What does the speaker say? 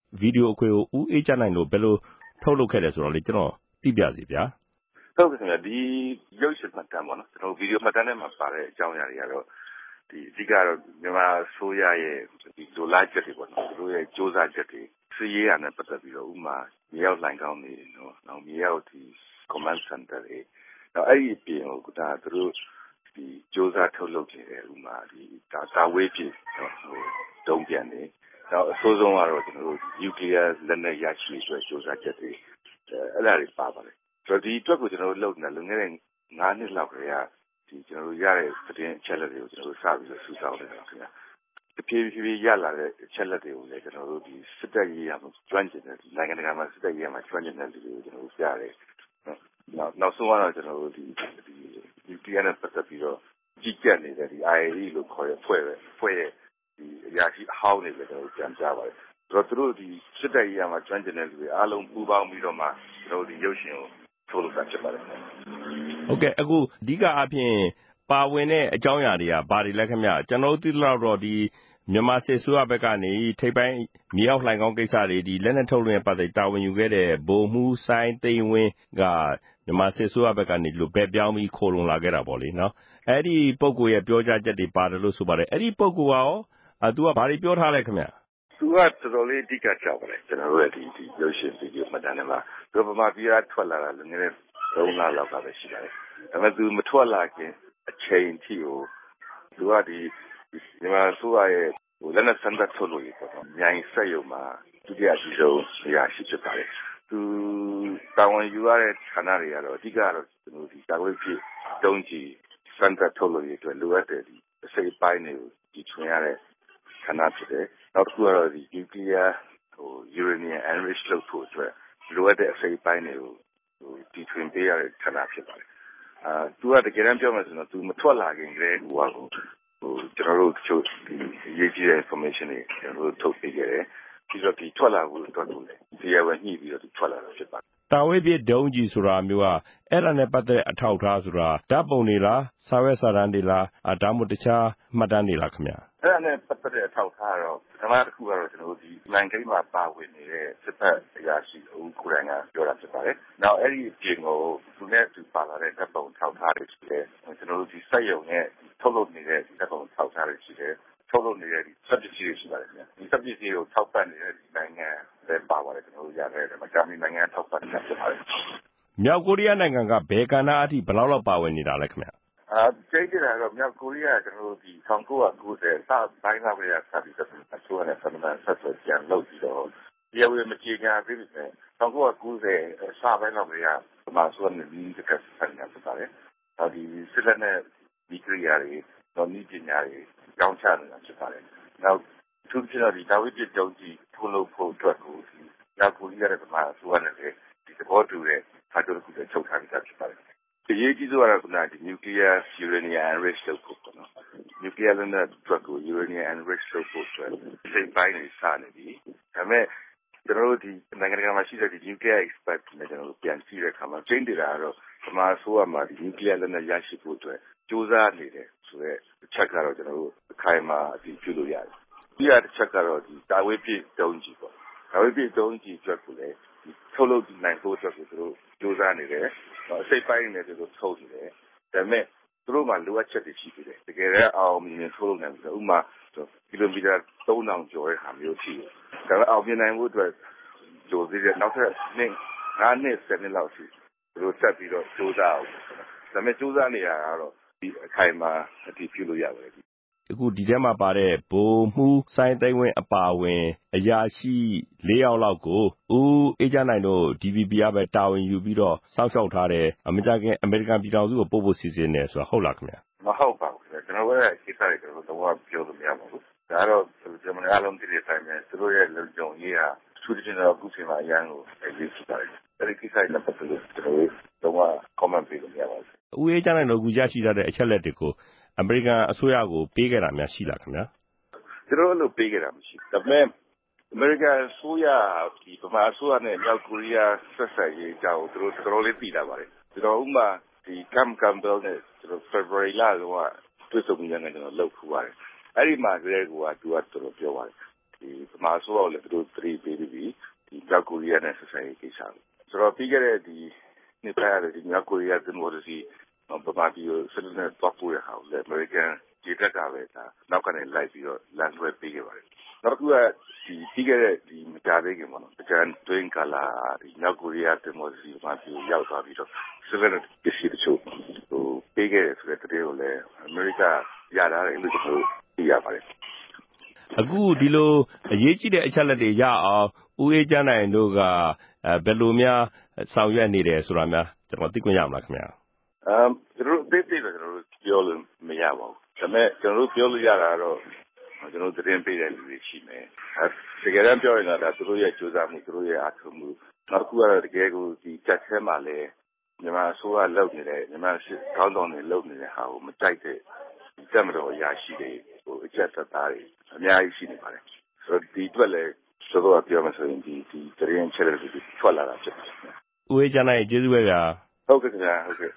ဗီဒီယိုအခွေကိုဦးအေးချနိုင်တို့ဘယ်လိုထုတ်လုပ်ခဲ့တယ်ဆိုတော့လေကျွန်တော်သိပြစီဗျာဟုတ်ကဲ့ခင်ဗျာဒီရုပ်ရှင်မှတ်တမ်းပေါ့နော်ကျွန်တော်ဗီဒီယိုမှတ်တမ်းထဲမှာပါတဲ့အကြောင်းအရာတွေကတော့ဒီအဓိကတော့မြန်မာဆိုရရဲ့ဒီလိုလားချက်တွေပေါ့နော်သူတို့ရဲ့စ조사ချက်တွေစီးရေးရနဲ့ပတ်သက်ပြီးတော့ဥမာမြေရောက်လိုင်ကောင်းနေနော်နောက်မြေရောက်ဒီ command center တွေနောက်အဲ့ဒီအပြင်ဟိုဒါသူတို့ဒီစ조사ထုတ်လုပ်နေတယ်ဥမာဒီဒါဝေးပြည်နော်ဟိုတုံးပြန်နေနောက်အဆိုးဆုံးကတော့ကျွန်တော်တို့ nuclear လက်နက်ရရှိရေးစ조사ချက်တွေအဲ့ဒါတွေပါပါတယ်ဆိုတော့ဒီအတွက်ကိုကျွန်တော်တို့လုပ်နေတာလွန်ခဲ့တဲ့9နှစ်လောက်ကတည်းကဒီကျွန်တော်တို့ရတဲ့သတင်းအချက်အလက်တွေကိုကျွန်တော်တို့စပြီးတော့စုဆောင်းနေတာခင်ဗျာတဖြည်းဖြည်းရလာတဲ့အချက်အလက်တွေကိုလည်းကျွန်တော်တို့ဒီစစ်တပ်ရေးရမှာကျွမ်းကျင်တဲ့နိုင်ငံတကာမှာစစ်တပ်ရေးရမှာကျွမ်းကျင်တဲ့လူတွေကိုကျွန်တော်တို့ကြားတယ်နောက်ဆုံးကတော့ကျွန်တော်တို့ဒီnuclear နဲ့ပတ်သက်ပြီးတော့ကြီးကြပ်နေတဲ့ဒီ IAEA လို့ခေါ်တဲ့ဖွဲ့ရဲ့ဒီအရာရှိအဟောင်းတွေလည်းကျွန်တော်တို့ပြန်ကြားပါတယ်ဆိုတော့သူတို့ဒီစစ်တပ်ရေးရမှာကျွမ်းကျင်တဲ့လူတွေအားလုံးပူးပေါင်းပြီးတော့မှကျွန်တော်တို့ဒီရုပ်ရှင်ကိုထုတ်လုပ်တာဖြစ်ပါတယ်ဟုတ်ကဲ့အခုအဓိကအဖြစ်ပါဝင်တဲ့အကြောင်းအရာတွေကဘာတွေလဲခင်ဗျကျွန်တော်တို့သိလောက်တော့ဒီမြန်မာစစ်ဆိုးရဘက်ကနေထိပ်ပိုင်းမြေအောက်လှိုင်ကောင်းကိစ္စတွေဒီလက်နက်ထုတ်လွှင့်ပတ်သက်တာဝန်ယူခဲ့တဲ့ဗိုလ်မှူးစိုင်းသိန်းဝင်းကမြန်မာစစ်ဆိုးရဘက်ကနေလို့ဘယ်ပြောင်းပြီးခိုးလုံလာခဲ့တာပေါ့လေနော်အဲ့ဒီပုံကိုရဲ့ပြောကြားချက်တွေပါတယ်လို့ဆိုပါတယ်အဲ့ဒီပုံကရောသူကဘာတွေပြောထားလဲခင်ဗျသူကတော်တော်လေးအဓိကကြောက်ပါတယ်ကျွန်တော်တို့ရဲ့ဒီရုပ်ရှင်ဗီဒီယိုမှတ်တမ်းထဲမှာသူဗမာပြည်ကထွက်လာတာလည်းငယ်တဲ့3လလောက်ကပဲရှိပါတယ်ဒါပေမဲ့သူမထွက်လာခင်အချိန်ထိကိုသူကဒီမြန်မာဆိုရရဲ့ဟိုလက်နက်စမ်းသပ်ထုတ်လို့ရပေါ့နော်မြိုင်ဆက်ရုံမှာဒုတိယအကြီးဆုံးနေရာရှိဖြစ်ပါတယ်သူတာဝန်ယူရတဲ့ဌာနတွေကတော့အဓိကတော့ကျွန်တော်ဒီတာဝန်ဖြစ်တုံးကြီးစမ်းသပ်ထုတ်လို့ရအတွက်လိုအပ်တဲ့ဒီအစိပ်ပိုင်းတွေကိုဒီထွင်ရတဲ့ဌာနဖြစ်တယ်နောက်တစ်ခုကတော့ဒီ nuclear ဟို uranium enrich လုပ်ဖို့အတွက်လိုအပ်တဲ့အစိပ်ပိုင်းတွေကိုဟိုဒီထွင်ပေးရတဲ့ဌာနဖြစ်ပါတယ်သူကတကယ်တမ်းပြောမှဆိုတော့သူမထွက်လာခင်ကလေးဟိုကျွန်တော်တို့ချို့ဒီရေးကြည့်တဲ့ information တွေကျွန်တော်တို့ထုတ်ပေးခဲ့တယ်ပြီးတော့ဒီထွက်လာဖို့အတွက်ကိုလည်းဒီရဝညှိပြီးတော့ဒီထွက်လာတာဖြစ်ပါတယ်တာဝေးပြဒုံးကြီးဆိုတာမျိုးကအဲ့ဒါနဲ့ပတ်သက်အထောက်ထားဆိုတာဓာတ်ပုံတွေလားစာရွက်စာတမ်းတွေလားဒါမှမဟုတ်တခြားမှတ်တမ်းတွေလားခင်ဗျအဲ့ဒါနဲ့ပတ်သက်တဲ့အထောက်ထားတော့ပထမတစ်ခုကတော့ကျွန်တော်တို့ဒီလိုင်းကိန်းမှာပါဝင်နေတဲ့စစ်ဖက်အရာရှိဦးကိုရိုင်းကပြောတာဖြစ်ပါတယ်နောက်အဲ့ဒီအပြင်ကိုသူနဲ့သူပါလာတဲ့ဓာတ်ပုံထောက်ထားတွေရှိတယ်ကျွန်တော်တို့ဒီစက်ရုံနဲ့ထုတ်လုပ်နေတဲ့ဓာတ်ပုံထောက်ထားတွေရှိတယ်ထုတ်လုပ်နေတဲ့ဒီစက်ပစ္စည်းတွေရှိပါတယ်ခင်ဗျဒီစက်ပစ္စည်းကိုထောက်ပံ့နေတဲ့ဒီနိုင်ငံလည်းပါပါတယ်ကျွန်တော်တို့ရခဲ့တယ်ဂျာမနီနိုင်ငံထောက်ပံ့နေတာဖြစ်ပါတယ်မြောက်ကိုရီးယားနိုင်ငံကဘယ်ကဏ္ဍအထိဘယ်လောက်ပါဝင်နေတာလဲခင်ဗျကျိတ်တယ်ကတော့မြောက်ကိုရီးယားကျွန်တော်တို့ဒီ1990စပိုင်းလောက်ကစပြီးတော့အစိုးရနဲ့ဆက်ပြန်လုပ်ပြီးတော့ဒီအဝေးမကြေညာသေးဘူးနဲ့1990စပိုင်းလောက်ကပမာဆိုနေပြီးတကယ်ဆက်နေပါတယ်။ဒီစစ်လက်နဲ့ဒီကရိယာတွေတော့ဤပညာတွေကြောင်းချနေတာဖြစ်ပါတယ်။နောက်သူတို့ကဒီဒါဝိဒ်တုံးကြီးထုတ်လုပ်ဖို့အတွက်ကိုမြောက်ကိုရီးယားရဲ့ပမာအစိုးရနဲ့ဒီသဘောတူတဲ့ဟာတို့ကိုချုပ်ထားပြီးသားဖြစ်ပါတယ်။အရေးကြီးဆုံးကတော့ခုနကဒီ nuclear uranium enrich လုပ်ဖို့ပေါ့နော် nuclear လက်နက်အတွက်ကို uranium enrich လုပ်ဖို့အတွက်စိတ်ပိုင်းတွေစနေပြီဒါပေမဲ့ကျွန်တော်တို့ဒီနိုင်ငံတကာမှာရှိတဲ့ဒီ nuclear expert နဲ့ကျွန်တော်တို့ပြန်ကြည့်တဲ့အခါမှာကျင်းနေတာကတော့ပမာဆိုးရမှာဒီ nuclear လက်နက်ရရှိဖို့အတွက်စူးစမ်းနေတယ်ဆိုတော့အချက်ကတော့ကျွန်တော်တို့အခိုင်အမာအတည်ပြုလို့ရတယ်ဒီရတစ်ချက်ကတော့ဒီတာဝေးပြည့်တုံးကြီးပေါ့တာဝေးပြည့်တုံးကြီးအတွက်ကိုလည်းထုတ်လုပ်နိုင်ဖို့အတွက်ကိုသူတို့စူးစမ်းနေတယ်အစိပ်ပိုင်းနဲ့သူတို့ထုတ်နေတယ်ဒါပေမဲ့သူတို့မှလိုအပ်ချက်တွေရှိသေးတယ်တကယ်လည်းအောင်မြင်ထုတ်လုပ်နိုင်တယ်ဥပမာကီလိုမီတာ3000ကျော်တဲ့ဟာမျိုးရှိတယ်ဒါပေမဲ့အောင်မြင်နိုင်ဖို့အတွက်ကြိုးသေးတယ်နောက်ထပ်9နှစ်10နှစ်လောက်ရှိသူတို့ဆက်ပြီးတော့စူးစမ်းအောင်ဒါပေမဲ့စူးစမ်းနေတာကတော့ဒီအခိုင်အမာအတည်ပြုလို့ရပါတယ်အခုဒီထဲမှာပါတဲ့ဗိုလ်မှူးစိုင်းသိန်းဝင်းအပါအဝင်အရာရှိ4ယောက်လောက်ကိုဦးအေးချနိုင်တို့ DVB ကပဲတာဝန်ယူပြီးတော့စောင့်ရှောက်ထားတယ်မကြခင်အမေရိကန်ပြည်ထောင်စုကိုပို့ဖို့စီစဉ်နေဆိုတာဟုတ်လားခင်ဗျမဟုတ်ပါဘူးကျွန်တော်ရဲ့ကိစ္စတွေကျွန်တော်တော့ပြောလို့မရပါဘူးဒါတော့ကျွန်တော်အားလုံးသိတဲ့အတိုင်းပဲသူတို့ရဲ့လုံခြုံရေးဟာသူတို့ကျွန်တော်အခုချိန်မှာအရန်ကိုအရေးကြီးပါတယ်အဲဒီကိစ္စတွေနဲ့ပတ်သက်လို့ကျွန်တော်တော့ comment ပေးလို့မရပါဘူးဦးအေးချနိုင်တို့အခုရရှိထားတဲ့အချက်လက်တွေကိုအမေရိကန်အစိုးရကိုပေးခဲ့တာများရှိလားခင်ဗျာကျွန်တော်တို့ပေးခဲ့တာမရှိဘူးဒါပေမဲ့အမေရိကန်အစိုးရဒီဗမာအစိုးရနဲ့မြောက်ကိုရီးယားဆက်ဆံရေးအကြောင်းသူတို့တော်တော်လေးသိလာပါတယ်ကျွန်တော်ဥပမာဒီ Camp Campbell နဲ့ကျွန်တော် February လကတော့တွေ့ဆုံမှုရတဲ့ကျွန်တော်လုပ်ခူပါတယ်အဲ့ဒီမှာကလေးကသူကတော်တော်ပြောပါတယ်ဒီဗမာအစိုးရလည်းသူတို့သတိပေးပြီးရီးယားနဲ့ဆက်ဆံရေးကိစ္စဆိုတော့ပြီးခဲ့တဲ့နှစ်ပတ်ရတယ်မြောက်ကိုရီးယားဒီမိုကရေစီဗမာပြည်ကိုဆက်လက်နဲ့တွားပို့တဲ့ဟာကိုလည်းအမေရိကန်ခြေတက်ကပဲနောက်ကနေလိုက်ပြီးတော့လမ်းလွှဲပေးခဲ့ပါတယ်နောက်တစ်ခုကပြီးခဲ့တဲ့မကြာသေးခင်ပေါ့နော်အကြံတွင်းကာလာမြောက်ကိုရီးယားဒီမိုကရေစီဗမာပြည်ကိုရောက်သွားပြီးတော့ဆက်လက်နဲ့ပစ္စည်းတချို့ပေးခဲ့တယ်ဆိုတဲ့တဲ့ကိုလည်းအမေရိကရထားတယ်လို့ကျွန်တော်သိရပါတယ်အခုဒီလိုအရေးကြီးတဲ့အချက်လက်တွေရအောင်ဦးအေးချမ်းနိုင်တို့ကဘယ်လိုများဆောင်ရွက်နေတယ်ဆိုတာများကျွန်တော်သိခွင့်ရမလားခင်ဗျာကျွန်တော်တို့သိတယ်ကျွန်တော်တို့ပြောလို့မရပါဘူးဒါပေမဲ့ကျွန်တော်တို့ပြောလို့ရတာတော့ကျွန်တော်သတင်းပေးတဲ့လူတွေရှိမယ်တကယ်တမ်းပြောရင်တော့သူတို့ရဲ့ကြိုးစားမှုသူတို့ရဲ့အားထုတ်မှုနောက်တစ်ခုကတော့တကယ်ကိုတက်ဆဲမှာလဲမြန်မာအစိုးရလုပ်နေတဲ့မြန်မာခေါင်းဆောင်တွေလုပ်နေတဲ့ဟာကိုမကြိုက်တဲ့တက်မတော်အရာရှိတွေအကျက်သက်သားတွေအများကြီးရှိနေပါတယ်ဆိုတော့ဒီအတွက်လည်းဆိုတော့ပြောမှဆိုရင်ဒီသတင်းချက်တွေထွက်လာတာဖြစ်ပါတယ်ဦးအေးချမ်းနိုင်ကျေးဇူးပဲဗျာဟုတ်ကဲ့ခင်ဗျာဟုတ်ကဲ့